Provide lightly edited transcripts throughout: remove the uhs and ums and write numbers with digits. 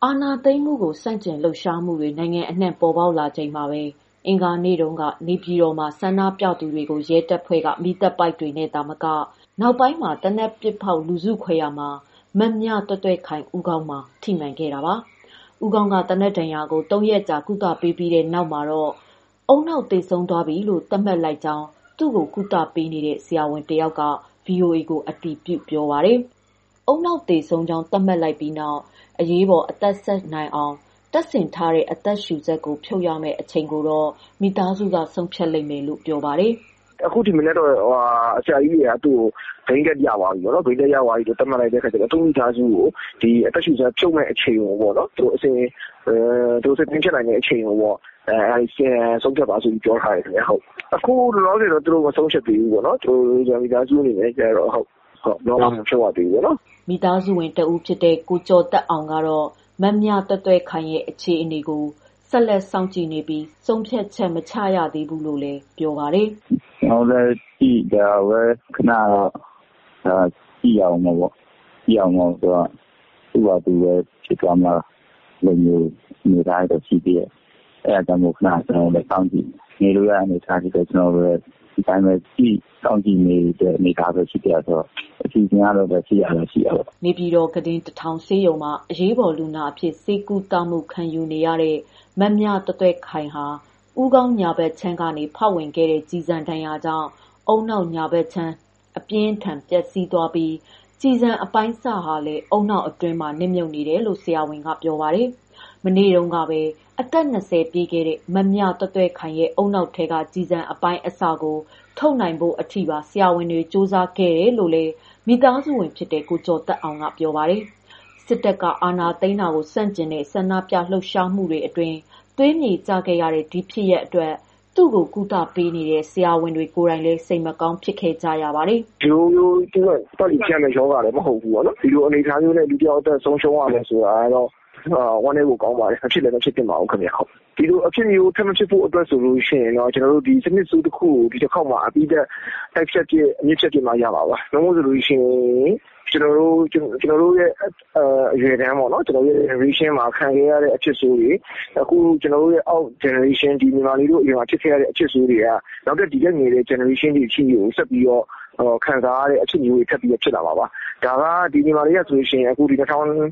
အာဏာသိမ်းမှုကိုဆန့်ကျင်လှုပ်ရှားမှုတွေနိုင်ငံအနှံ့ပေါ်ပေါက်လာချိန်မှာပဲအင်္ဂါနေ့တုန်းကနေပြည်တော်မှာဆန္ဒပြသူတွေကိုရဲတပ်ဖွဲ့ကမီးသတ်ပိုက်တွေနဲ့သာမကနောက်ပိုင်းမှာသေနတ်ပစ်ဖောက်လူစုခွဲရာမှာမမြသွဲ့သွဲ့ခိုင်ဦးခေါင်းမှာထိမှန်ခဲ့တာပါ။ဦးခေါင်းကသေနတ်ဒဏ်ရာကို3ရက်ကြာကုသပေးပြီးတဲ့နောက်မှာတော့ဦးနှောက်သေဆုံးသွားပြီလို့သတ်မှတ်လိုက်ကြောင်းသူ့ကိုကုသပေးနေတဲ့ဆရာဝန်တယောက်က VOA ကိုအတည်ပြုပြောပါတယ်။ဦးနှောက်သေဆုံးကြောင်းသတ်မှတ်လိုက်ပြီးနောက်အရေးပေါ်အသက်ဆက်နိုင်အောင်တပ်ဆင်ထားတဲ့အသက်ရှူစက်ကိုဖြုတ်ရမယ့်အချိန်ကိုတော့မိသားစုကဆုံးဖြတ်လိမ့်မယ်လို့ပြောပါတယ်။အခုဒီမနေ့တော့ဆရာကြီးတွေကသူ့ကိုဂိမ်းတက်ရပါပြီပေါ့နော်ဂိမ်းတက်ရပါပြီလို့သတ်မှတ်လိုက်တဲ့ခါကျတော့သူ့မိသားစုကိုဒီအသက်ရှူစက်ဖြုတ်မဲ့အချိန်ကိုပေါ့နော်သူအစဉ်သူစိတ်ပြင်းဖြစ်နိုင်တဲ့အချိန်ကိုပေါ့ဆုံးဖြတ်ပါဆိုပြီးပြောထားတယ်ခင်ဗျဟုတ်အခုလောလောဆယ်တော့သူတို့မဆုံးဖြတ်သေးဘူးပေါ့နော်သူတို့မိသားစုအနေနဲ့ကျတော့ဟုတ်တော့မဖြုတ်ရသေးဘူးပေါ့နော်မိသားစုဝင်တဦးဖြစ်တဲ့ကိုကျော်သက်အောင်ကတော့မမြသွဲ့သွဲ့ခိုင်ရဲ့အခြေအနေကိုဆက်လက်စောင့်ကြည့်နေပြီးဆုံးဖြတ်ချက်မချရသေးဘူးလို့လည်းပြောပါတယ်။ကျွန်တော်လည်းကြည့်ကြပဲခဏတော့ကြည့်အောင်ပေါ့ကြည့်အောင်ဆိုတော့သူ့ဘာသူပဲဖြစ်သွားမှာလို့မျိုးနေတိုင်းတော့ရှိသေးတယ်။အဲဒါကြောင့်မို့ခဏကျွန်တော်လည်းစောင့်ကြည့်နေလို့ရအနေထားပြီးတော့ကျွန်တော်လည်းဒီတိုင်းပဲကြည့်စောင့်ကြည့်နေတဲ့အနေထားပဲရှိတယ်ဆိုတော့အစီအစဉ်ကတော့ပဲရှိရတာရှိရပါနေပြည်တော်ကတင်တထောင်ဆေးရုံမှာအရေးပေါ်လူနာအဖြစ်စေကူတာမှုခံယူနေရတဲ့မမြသွဲ့သွဲ့ခိုင်ဟာဦးခေါင်းညာဘက်ချမ်းကနေဖောက်ဝင်ခဲ့တဲ့ကြည်စံဒဏ်ရာကြောင့်အုံနောက်ညာဘက်ချမ်းအပြင်းထန်ပျက်စီးသွားပြီးကြည်စံအပိုင်းစဟာလည်းအုံနောက်အတွင်းမှာနစ်မြုပ်နေတယ်လို့ဆရာဝန်ကပြောပါတယ်မနေ့တုန်းကပဲအသက်20ပြည့်ခဲ့တဲ့မမြသွဲ့သွဲ့ခိုင်ရဲ့အုံနောက်ထဲကကြည်စံအပိုင်းအစကိုထုတ်နိုင်ဖို့အထိပါဆရာဝန်တွေစူးစမ်းခဲ့တယ်လို့လည်းမိသားစုဝင်ဖြစ်တဲ့ကိုကျော်သက်အောင်ကပြောပါတယ်စစ်တပ်ကအာဏာသိမ်းတာကိုစန့်ကျင်တဲ့ဆန္ဒပြလှုပ်ရှားမှုတွေအတွင်းသွေးမြေကျခဲ့ရတဲ့ဒီဖြစ်ရပ်အတွက်သူ့ကိုကုသပေးနေတဲ့ဆရာဝန်တွေကိုယ်တိုင်လည်းစိတ်မကောင်းဖြစ်ခဲ့ကြရပါတယ်ဒီလိုသူကတော်လီကျန်တဲ့ယောဂလည်းမဟုတ်ဘူးပေါ့နော်ဒီလိုအနေအထားမျိုးနဲ့လူတယောက်အသက်ဆုံးရှုံးရမယ်ဆိုတာကတော့ဝမ်းနည်းဖို့ကောင်းပါတယ်အဖြစ်လည်းမဖြစ်တင်ပါဘူးခင်ဗျဟုတ်ဒီလိုအဖြစ်မျိုးထပ်မဖြစ်ဖို့အတွက်ဆိုလို့ရှိရင်တော့ကျွန်တော်တို့ဒီစနစ်စုတစ်ခုကိုဒီတစ်ခေါက်မှာအပြီးသက်တိုက်ဖြတ်ပြအမြင့်ဖြတ်ပြမှာရပါပါလုံးဝဆိုလို့ရှိရင်ကျွန်တော်တို့ရဲ့အရွယ်တန်းပေါ့နော်ကျွန်တော်ရဲ့ generation မှာခံခဲ့ရတဲ့အဖြစ်ဆိုးတွေအခုကျွန်တော်တို့ရဲ့အောက် generation ဒီမြန်မာလေးတို့အရင်မှာဖြစ်ခဲ့ရတဲ့အဖြစ်ဆိုးတွေကနောက်တဲ့ဒီကငယ်တဲ့ generation တွေရှိကိုဆက်ပြီးတော့ခံစားရတဲ့အဖြစ်မျိုးတွေထပ်ပြီးဖြစ်လာပါပါဒါကဒီမြန်မာလေးရဆိုရှင်အခုဒီ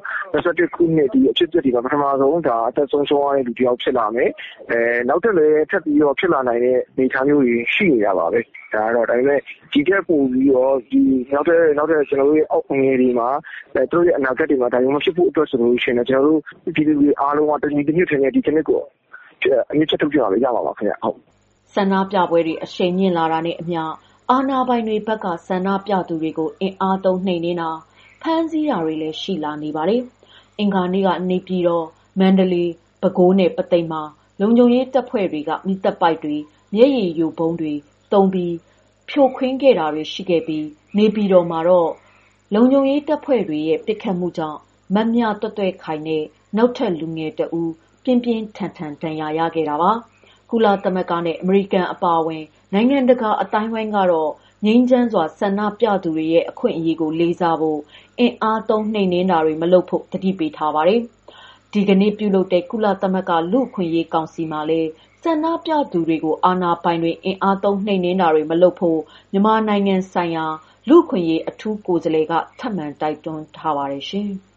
2021ခုနှစ်ဒီအဖြစ်အပျက်တွေမှာပထမဆုံးဒါအသက်ဆုံးရှုံးရတဲ့လူတစ်ယောက်ဖြစ်လာမယ်နောက်တက်လည်းထပ်ပြီးတော့ဖြစ်လာနိုင်တဲ့အနေအထားမျိုးတွေရှိနေရပါပဲဒါကတော့ဒါပေမဲ့ဒီတက်ပို့ပြီးတော့ဒီနောက်တဲ့ကျွန်တော်တို့ရဲ့အောက်ငယ်တွေမှာသူတို့ရဲ့အနာဂတ်တွေမှာဒါမျိုးမဖြစ်ဖို့အတွက်ဆိုလို့ရှိရင်ကျွန်တော်တို့ဒီလူတွေအားလုံးကတညီတညွတ်ထင်တဲ့ဒီစနစ်ကိုအမြင့်ချက်ထုတ်ပြရပါပါခင်ဗျဟုတ်ဆန္ဒပြပွဲတွေအရှိန်မြင့်လာတာနဲ့အမျှအာဏာပိုင်တွေဘက်ကဆန္ဒပြသူတွေကိုအင်အားသုံးနှိမ်နင်းတာဖမ်းဆီးတာတွေလည်းရှိလာနေပါတယ်။အင်္ဂါနေ့ကနေပြည်တော်မန္တလေးပဲခူးနဲ့ပသိမ်မှာလုံခြုံရေးတပ်ဖွဲ့တွေကမိသက်ပိုက်တွေမျက်ရည်ယိုဗုံးတွေတုံးပြီးဖြိုခွင်းခဲ့တာတွေရှိခဲ့ပြီးနေပြည်တော်မှာတော့လုံခြုံရေးတပ်ဖွဲ့တွေရဲ့ပစ်ခတ်မှုကြောင့်မမြသွဲ့သွဲ့ခိုင်နဲ့နောက်ထပ်လူငယ်တဦးပြင်းပြင်းထန်ထန်ဒဏ်ရာရခဲ့တာပါ။ကုလသမဂ္ဂနဲ့အမေရိကန်အပါအဝင်နိုင်ငံတကာအတိုင်းဝိုင်းကတော့ငြိမ်းချမ်းစွာဆန္ဒပြသူတွေရဲ့အခွင့်အရေးကိုလေးစားဖို့အင်အားသုံးနှိမ်နင်းတာတွေမလုပ်ဖို့တတိပေးထားပါတယ်။ဒီကနေ့ပြုလုပ်တဲ့ကုလသမဂ္ဂလူ့အခွင့်အရေးကောင်စီမှာလည်းဆန္ဒပြသူတွေကိုအာဏာပိုင်တွေအင်အားသုံးနှိမ်နင်းတာတွေမလုပ်ဖို့မြန်မာနိုင်ငံဆိုင်ရာလူ့အခွင့်အရေးအထူးကိုယ်စားလှယ်ကထပ်မံတိုက်တွန်းထားပါတယ်ရှင်။